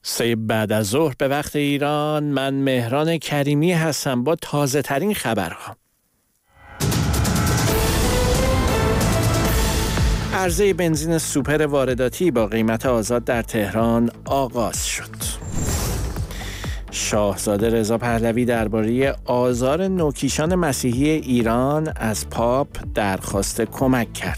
سه بعد از ظهر به وقت ایران، من مهران کریمی هستم با تازه ترین خبرها. عرضه بنزین سوپر وارداتی با قیمت آزاد در تهران آغاز شد. شاهزاده رضا پهلوی درباره آزار نوکیشان مسیحی ایران از پاپ درخواست کمک کرد.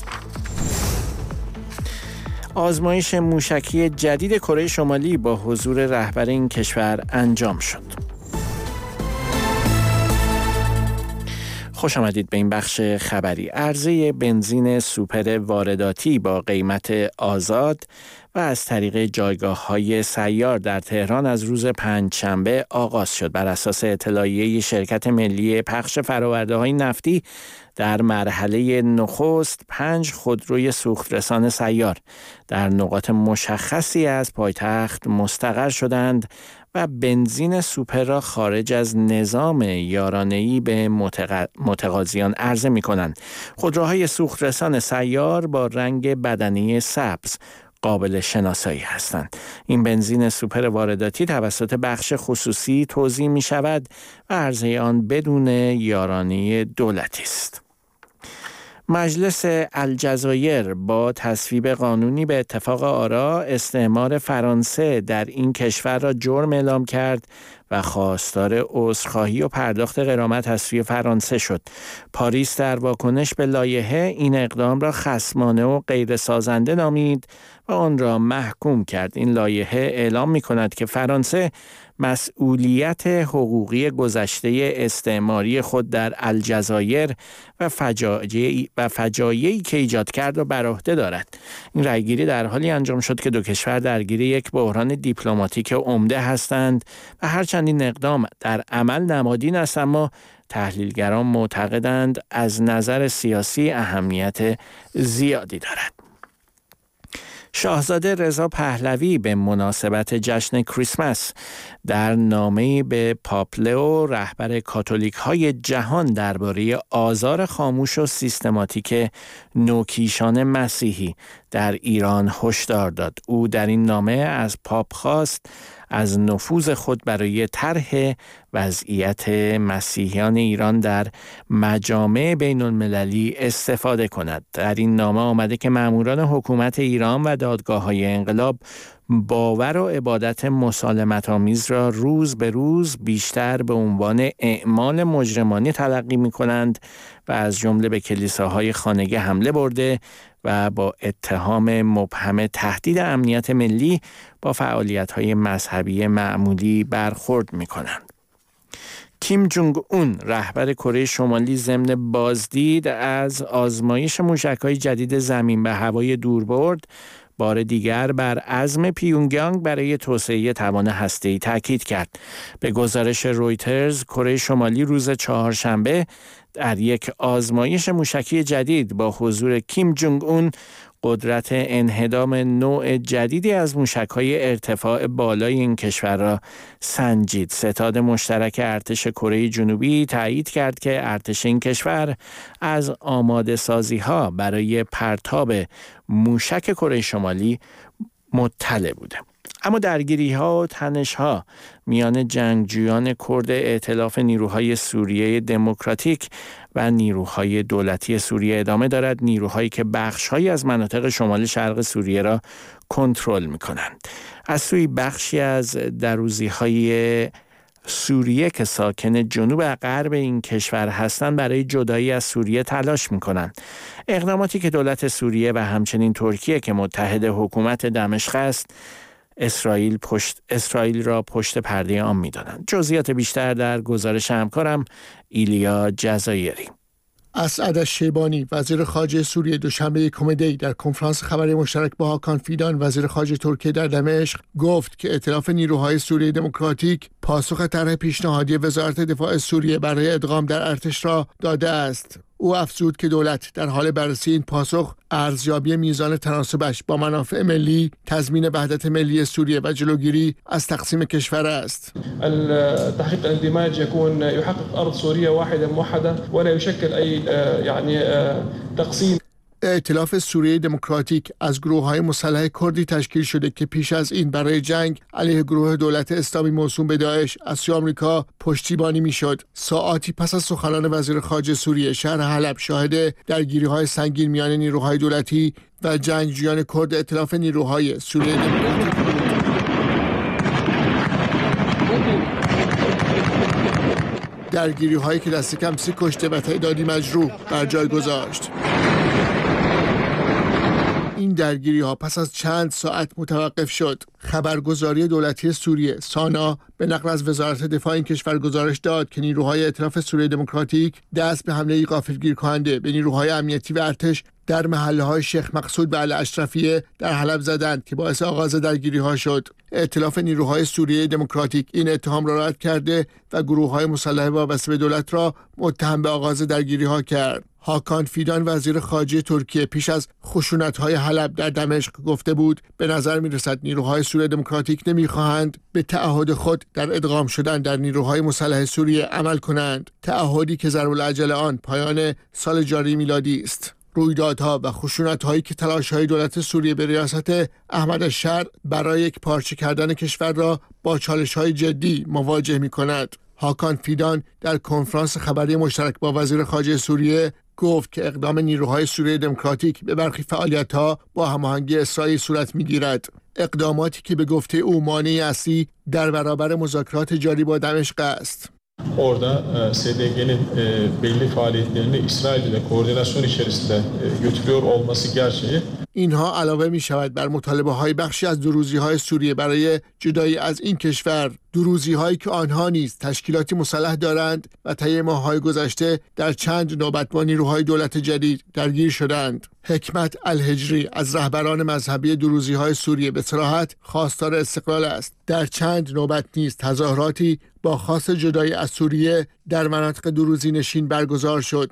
آزمایش موشکی جدید کره شمالی با حضور رهبر این کشور انجام شد. خوش آمدید به این بخش خبری. عرضه بنزین سوپر وارداتی با قیمت آزاد و از طریق جایگاه‌های سیار در تهران از روز پنجشنبه آغاز شد. بر اساس اطلاعیه شرکت ملی پخش فرآورده‌های نفتی، در مرحله نخست 5 خودروی سوخترسان سیار در نقاط مشخصی از پایتخت مستقر شدند و بنزین سوپر را خارج از نظام یارانه‌ای به متقاضیان عرضه می‌کنند. خودروهای سوخترسان سیار با رنگ بدنه سبز قابل شناسایی هستند. این بنزین سوپر وارداتی توسط بخش خصوصی توزیع می شود و عرضه آن بدون یارانه دولتی است. مجلس الجزایر با تصویب قانونی به اتفاق آرا استعمار فرانسه در این کشور را جرم اعلام کرد و خواستار عذرخواهی و پرداخت غرامت از سوی فرانسه شد. پاریس در واکنش به لایحه این اقدام را خصمانه و غیر سازنده نامید و آن را محکوم کرد. این لایحه اعلام می‌کند که فرانسه مسئولیت حقوقی گذشته استعماری خود در الجزایر و فجایعی که ایجاد کرد را بر عهده دارد. این رأیگیری در حالی انجام شد که دو کشور درگیر یک بحران دیپلماتیک عمده هستند و هرچند این اقدام در عمل نمادین است، اما تحلیلگران معتقدند از نظر سیاسی اهمیت زیادی دارد. شاهزاده رضا پهلوی به مناسبت جشن کریسمس در نامه‌ای به پاپ لئو رهبر کاتولیک‌های جهان درباره آزار خاموش و سیستماتیک نوکیشان مسیحی در ایران هشدار داد. او در این نامه از پاپ خواست از نفوذ خود برای طرح وضعیت مسیحیان ایران در مجامع بین المللی استفاده کند. در این نامه آمده که ماموران حکومت ایران و دادگاه‌های انقلاب باور و عبادت مسالمت‌آمیز را روز به روز بیشتر به عنوان اعمال مجرمانه تلقی می‌کنند و از جمله به کلیساهای خانگی حمله برده و با اتهام مبهم تهدید امنیت ملی با فعالیت‌های مذهبی معمولی برخورد می‌کنند. کیم جونگ اون رهبر کره شمالی ضمن بازدید از آزمایش موشک‌های جدید زمین به هوای دوربرد بار دیگر بر عزم پیونگیانگ برای توسعه توان هسته‌ای تاکید کرد. به گزارش رویترز، کره شمالی روز چهارشنبه در یک آزمایش موشکی جدید با حضور کیم جونگ اون قدرت انهدام نوع جدیدی از موشک‌های ارتفاع بالای این کشور را سنجید. ستاد مشترک ارتش کره جنوبی تایید کرد که ارتش این کشور از آماده سازی‌ها برای پرتاب موشک کره شمالی مطلع بوده. اما درگیری‌ها و تنش‌ها میان جنگجویان کرد ائتلاف نیروهای سوریه دموکراتیک و نیروهای دولتی سوریه ادامه دارد. نیروهایی که بخش‌هایی از مناطق شمال شرق سوریه را کنترل می‌کنند. از سوی بخشی از دروزی‌های سوریه که ساکن جنوب و غرب این کشور هستند برای جدایی از سوریه تلاش می‌کنند. اقداماتی که دولت سوریه و همچنین ترکیه که متحد حکومت دمشق است، اسرائیل را پشت پرده آن می‌دانند. جزئیات بیشتر در گزارش همکارم ایلیا جزایری. اسعد الشیبانی وزیر خارجه سوریه دوشنبه یکم دی در کنفرانس خبری مشترک با هاکان فیدان وزیر خارجه ترکیه در دمشق گفت که ائتلاف نیروهای سوریه دموکراتیک پاسخ طرح پیشنهادی وزارت دفاع سوریه برای ادغام در ارتش را داده است. او افزود که دولت در حال بررسی این پاسخ، ارزیابی میزان تناسبش با منافع ملی، تضمین وحدت ملی سوریه و جلوگیری از تقسیم کشور است. تحقیق الاندماج يكون يحقق ارض سوريه واحده موحده ولا يشكل اي تقسيم. ائتلاف سوریه دموکراتیک از گروه‌های مسلح کردی تشکیل شده که پیش از این برای جنگ علیه گروه دولت اسلامی موسوم به داعش از سوی آمریکا پشتیبانی می‌شد. ساعاتی پس از سخنان وزیر خارجه سوریه، شهر حلب شاهد درگیری‌های سنگین میان نیروهای دولتی و جنگجویان کرد ائتلاف نیروهای سوریه دموکراتیک بود. درگیری‌هایی که دست کم 30 کشته و تعدادی مجروح بر جای گذاشت. این درگیری‌ها پس از چند ساعت متوقف شد. خبرگزاری دولتی سوریه سانا به نقل از وزارت دفاع این کشور گزارش داد که نیروهای ائتلاف سوریه دموکراتیک دست به حمله غافلگیر کننده به نیروهای امنیتی و ارتش در محله‌های شیخ مقصود و الاشرفیه در حلب زدند که باعث آغاز درگیری‌ها شد. ائتلاف نیروهای سوریه دموکراتیک این اتهام را رد کرده و گروه‌های مسلح وابسته به دولت را متهم به آغاز درگیری‌ها کرد. هاکان فیدان وزیر خارجه ترکیه پیش از خشونت‌های حلب در دمشق گفته بود به نظر می‌رسد نیروهای سوریه دموکراتیک نمی‌خواهند به تعهد خود در ادغام شدن در نیروهای مسلح سوریه عمل کنند، تعهدی که ضرب‌العجل آن پایان سال جاری میلادی است. رویدادها و خشونت‌هایی که تلاش‌های دولت سوریه به ریاست احمد الشر برای یک پارچه کردن کشور را با چالش‌های جدی مواجه می‌کند. هاکان فیدان در کنفرانس خبری مشترک با وزیر خارجه سوریه گفت که اقدام نیروهای سوریه دموکراتیک به برخی فعالیت‌ها با هماهنگی اسرائیل صورت می‌گیرد. اقداماتی که به گفته او مانع اصلی در برابر مذاکرات جاری با دمشق است. Orada SDG'nin belli faaliyetlerini İsrail ile koordinasyon içerisinde götürüyor olması gerçeği. اینها علاوه می شود بر مطالبه های بخشی از دروزی های سوریه برای جدایی از این کشور، دروزی هایی که آنها نیز تشکیلاتی مسلح دارند و طی ماه‌های گذشته در چند نوبت با نیروهای دولت جدید درگیر شدند. حکمت الهجری از رهبران مذهبی دروزی های سوریه به صراحت خواستار استقلال است. در چند نوبت نیز تظاهراتی با خواست جدایی از سوریه در مناطق دروزی نشین برگزار شد.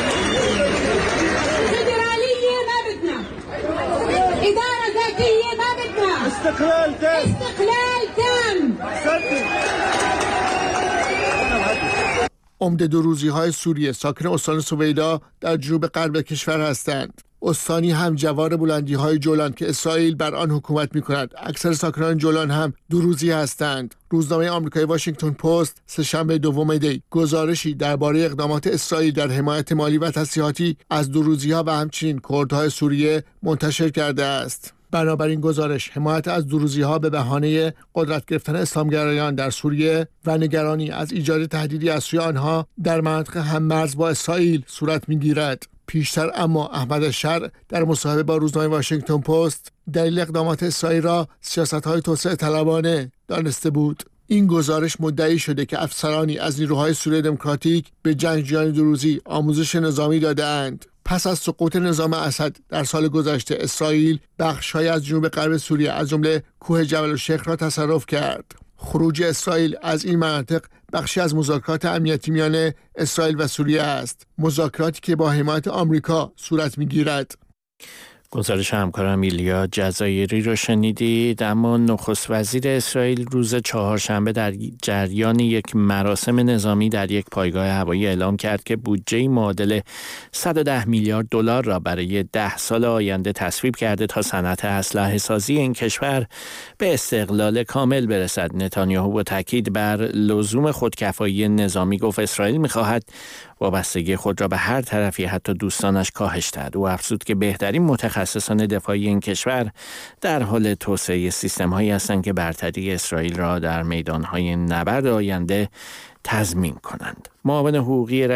عمده دروزی‌های سوریه ساکن استان سویدا در جنوب غرب کشور هستند. استانی هم جوار بلندی‌های جولان که اسرائیل بر آن حکومت می‌کند. اکثر ساکنان جولان هم دروزی هستند. روزنامه آمریکایی واشنگتن پست سه‌شنبه دوم دی گزارشی درباره اقدامات اسرائیل در حمایت مالی و تسلیحاتی از دروزی‌ها و همچنین کردهای سوریه منتشر کرده است. بنابراین گزارش حمایت از دروزی‌ها به بهانه قدرت گرفتن اسلامگرایان در سوریه و نگرانی از ایجاد تهدیدی از سوی آنها در مناطق هم‌مرز با اسرائیل صورت می‌گیرد. پیشتر اما احمد الشر در مصاحبه با روزنامه واشنگتن پست دلیل اقدامات اسرائیل را سیاست‌های توسعه طلبانه دانسته بود. این گزارش مدعی شده که افسرانی از نیروهای سوریه دموکراتیک به جنگجویان دروزی آموزش نظامی داده‌اند. پس از سقوط نظام اسد در سال گذشته اسرائیل بخش‌هایی از جنوب غرب سوریه از جمله کوه جبل الشیخ را تصرف کرد. خروج اسرائیل از این مناطق بخشی از مذاکرات امنیتی میان اسرائیل و سوریه است، مذاکراتی که با حمایت آمریکا صورت می‌گیرد. گزارش همکارم ایلیا جزایری رو شنیدید. اما نخست وزیر اسرائیل روز چهارشنبه در جریان یک مراسم نظامی در یک پایگاه هوایی اعلام کرد که بودجه معادل 110 میلیارد دلار را برای 10 سال آینده تصویب کرده تا صنعت اسلحه سازی این کشور به استقلال کامل برسد. نتانیاهو با تاکید بر لزوم خودکفایی نظامی گفت اسرائیل می‌خواهد وابستگی خود را به هر طرفی حتی دوستانش کاهش دهد. او افزود که بهترین متخصصان دفاعی این کشور در حال توسعه سیستم‌هایی هستند که برتری اسرائیل را در میدان‌های نبرد آینده تضمین کنند. معاون حقوقی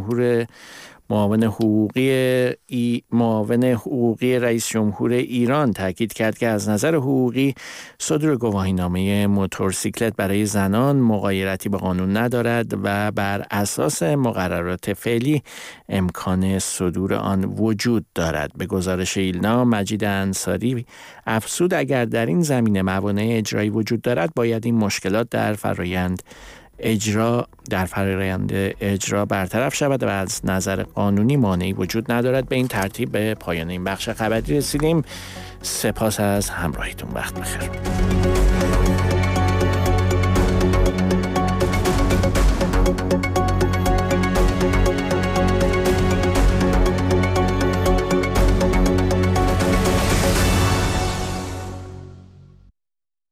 رئیس جمهور ایران تاکید کرد که از نظر حقوقی صدور گواهینامه موتورسیکلت برای زنان مغایرتی به قانون ندارد و بر اساس مقررات فعلی امکان صدور آن وجود دارد. به گزارش ایلنا مجید انصاری افزود اگر در این زمینه موانع اجرایی وجود دارد باید این مشکلات در فرایند اجرا برطرف شود و از نظر قانونی مانعی وجود ندارد. به این ترتیب به پایان این بخش خبری رسیدیم. سپاس از همراهیتون. وقت بخیر.